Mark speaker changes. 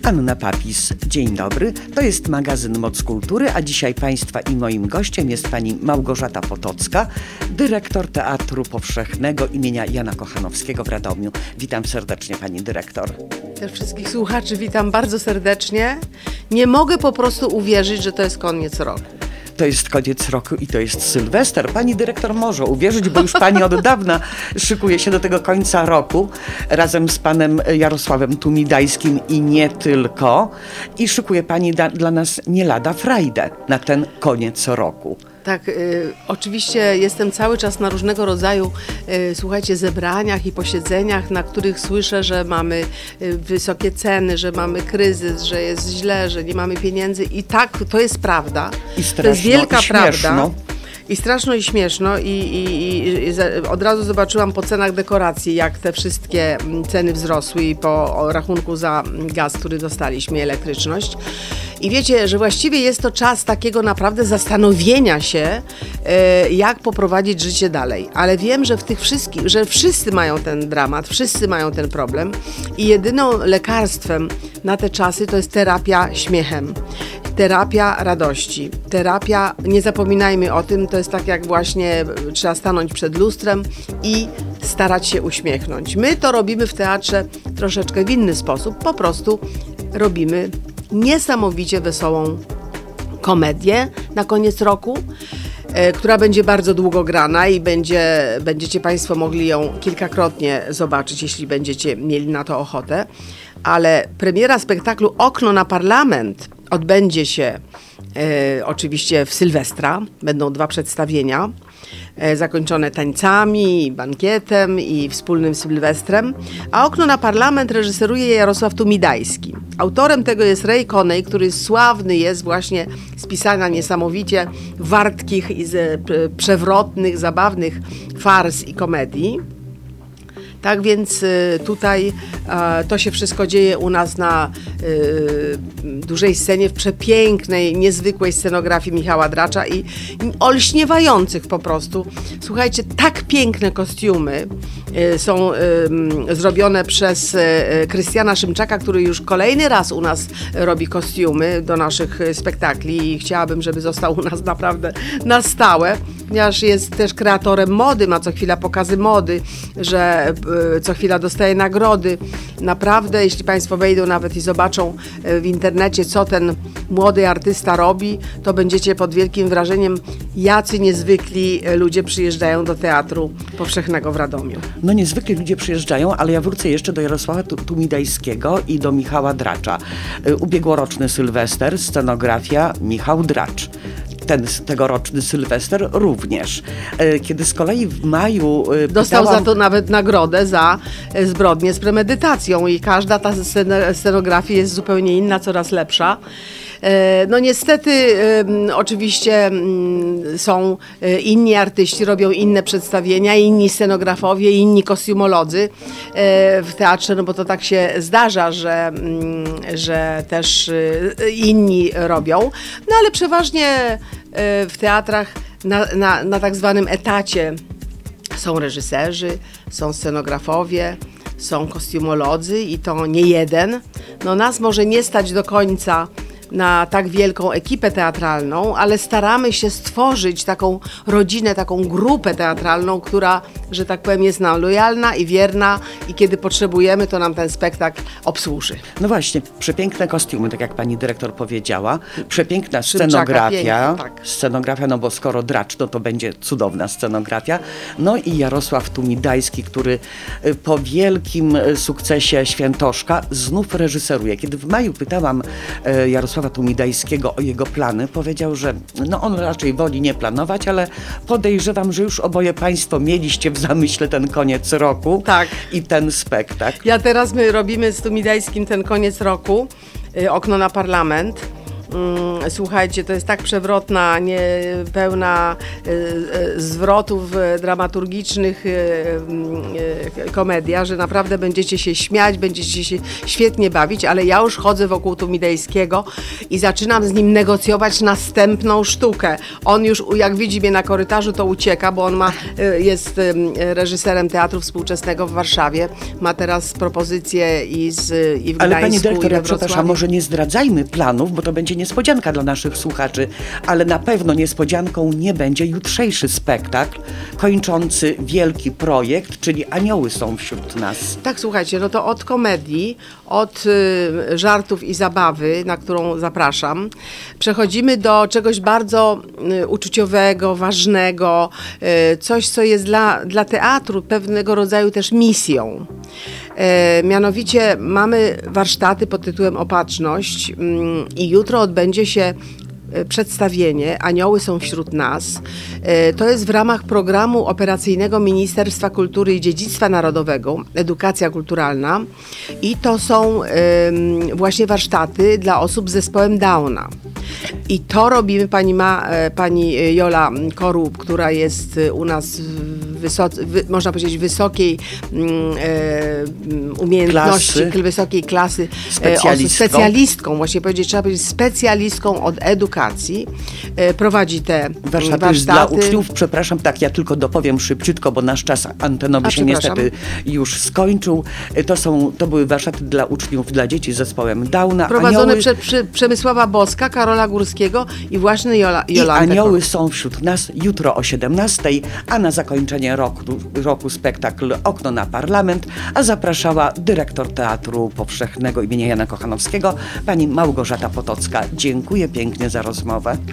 Speaker 1: Anna Papis, dzień dobry. To jest magazyn Moc Kultury, a dzisiaj Państwa i moim gościem jest pani Małgorzata Potocka, dyrektor Teatru Powszechnego imienia Jana Kochanowskiego w Radomiu. Witam serdecznie pani dyrektor.
Speaker 2: Też wszystkich słuchaczy witam bardzo serdecznie. Nie mogę po prostu uwierzyć, że to jest koniec roku.
Speaker 1: To jest koniec roku i to jest Sylwester. Pani dyrektor może uwierzyć, bo już pani od dawna szykuje się do tego końca roku razem z panem Jarosławem Tumidajskim i nie tylko. I szykuje pani dla nas nie lada frajdę na ten koniec roku.
Speaker 2: Tak, oczywiście jestem cały czas na różnego rodzaju, słuchajcie, zebraniach i posiedzeniach, na których słyszę, że mamy wysokie ceny, że mamy kryzys, że jest źle, że nie mamy pieniędzy i tak, to jest prawda.
Speaker 1: I straszno,
Speaker 2: to jest wielka
Speaker 1: i śmieszno.
Speaker 2: prawda. I straszno i śmieszno i od razu zobaczyłam po cenach dekoracji, jak te wszystkie ceny wzrosły i po rachunku za gaz, który dostaliśmy, elektryczność. I wiecie, że właściwie jest to czas takiego naprawdę zastanowienia się, jak poprowadzić życie dalej. Ale wiem, że w tych wszystkich, że wszyscy mają ten dramat, wszyscy mają ten problem i jedyną lekarstwem na te czasy to jest terapia śmiechem. Terapia radości, terapia, nie zapominajmy o tym, to jest tak jak właśnie trzeba stanąć przed lustrem i starać się uśmiechnąć. My to robimy w teatrze troszeczkę w inny sposób, po prostu robimy niesamowicie wesołą komedię na koniec roku, która będzie bardzo długo grana i będziecie Państwo mogli ją kilkakrotnie zobaczyć, jeśli będziecie mieli na to ochotę. Ale premiera spektaklu Okno na Parlament odbędzie się oczywiście w Sylwestra. Będą 2 przedstawienia, zakończone tańcami, bankietem i wspólnym Sylwestrem. A Okno na Parlament reżyseruje Jarosław Tumidajski. Autorem tego jest Ray Coney, który sławny jest właśnie z pisania niesamowicie wartkich i przewrotnych, zabawnych fars i komedii. Tak więc tutaj to się wszystko dzieje u nas na dużej scenie w przepięknej, niezwykłej scenografii Michała Dracza i olśniewających po prostu. Słuchajcie, tak piękne kostiumy są zrobione przez Krystiana Szymczaka, który już kolejny raz u nas robi kostiumy do naszych spektakli i chciałabym, żeby został u nas naprawdę na stałe, ponieważ jest też kreatorem mody, ma co chwila pokazy mody, że co chwila dostaje nagrody. Naprawdę, jeśli Państwo wejdą nawet i zobaczą w internecie, co ten młody artysta robi, to będziecie pod wielkim wrażeniem, jacy niezwykli ludzie przyjeżdżają do Teatru Powszechnego w Radomiu.
Speaker 1: No niezwykle ludzie przyjeżdżają, ale ja wrócę jeszcze do Jarosława Tumidajskiego i do Michała Dracza. Ubiegłoroczny Sylwester, scenografia Michał Dracz. Tegoroczny Sylwester również. Kiedy z kolei w maju
Speaker 2: dostał za to nawet nagrodę za zbrodnię z premedytacją i każda ta scenografia jest zupełnie inna, coraz lepsza. No niestety oczywiście są inni artyści, robią inne przedstawienia, inni scenografowie, inni kostiumolodzy w teatrze, no bo to tak się zdarza, że też inni robią. No ale przeważnie w teatrach na tak zwanym etacie są reżyserzy, są scenografowie, są kostiumolodzy i to nie jeden. No nas może nie stać do końca na tak wielką ekipę teatralną, ale staramy się stworzyć taką rodzinę, taką grupę teatralną, która, że tak powiem, jest nam lojalna i wierna i kiedy potrzebujemy, to nam ten spektakl obsłuży.
Speaker 1: No właśnie, przepiękne kostiumy, tak jak pani dyrektor powiedziała, przepiękna scenografia,
Speaker 2: tak.
Speaker 1: Scenografia, no bo skoro Dracz, no to będzie cudowna scenografia. No i Jarosław Tumidajski, który po wielkim sukcesie Świętoszka znów reżyseruje. Kiedy w maju pytałam Jarosława Tumidajskiego o jego plany, powiedział, że no on raczej woli nie planować, ale podejrzewam, że już oboje Państwo mieliście w zamyśle ten koniec roku i ten spektakl.
Speaker 2: My robimy z Tumidajskim ten koniec roku, Okno na Parlament. Słuchajcie, to jest tak przewrotna, pełna zwrotów dramaturgicznych komedia, że naprawdę będziecie się śmiać, będziecie się świetnie bawić, ale ja już chodzę wokół Tumidejskiego i zaczynam z nim negocjować następną sztukę. On już, jak widzi mnie na korytarzu, to ucieka, bo on jest reżyserem Teatru Współczesnego w Warszawie. Ma teraz propozycje i w Gdańsku,
Speaker 1: Ale pani
Speaker 2: i
Speaker 1: dyrektor,
Speaker 2: we
Speaker 1: ja przepraszam,
Speaker 2: Wrocławiu.
Speaker 1: może nie zdradzajmy planów, bo to będzie niespodzianka dla naszych słuchaczy, ale na pewno niespodzianką nie będzie jutrzejszy spektakl kończący wielki projekt, czyli Anioły są wśród nas.
Speaker 2: Tak, słuchajcie, no to od komedii, od żartów i zabawy, na którą zapraszam, przechodzimy do czegoś bardzo uczuciowego, ważnego, coś, co jest dla teatru pewnego rodzaju też misją. Mianowicie mamy warsztaty pod tytułem Opatrzność i jutro odbędzie się przedstawienie Anioły są wśród nas. To jest w ramach programu operacyjnego Ministerstwa Kultury i Dziedzictwa Narodowego, Edukacja Kulturalna i to są właśnie warsztaty dla osób z zespołem Downa. I to robimy pani Jola Korób, która jest u nas można powiedzieć wysokiej umiejętności, wysokiej klasy, specjalistką, właśnie trzeba powiedzieć specjalistką od edukacji, prowadzi te warsztaty.
Speaker 1: Dla uczniów, przepraszam, tak, ja tylko dopowiem szybciutko, bo nasz czas antenowy się niestety już skończył. To były warsztaty dla uczniów, dla dzieci z zespołem Downa.
Speaker 2: Prowadzone przez Przemysława Boska, Karola Górskiego i właśnie Jolantę.
Speaker 1: Anioły są wśród nas jutro o 17:00, a na zakończenie roku spektakl Okno na Parlament, a zapraszała dyrektor Teatru Powszechnego imienia Jana Kochanowskiego, pani Małgorzata Potocka. Dziękuję pięknie za rozmowę.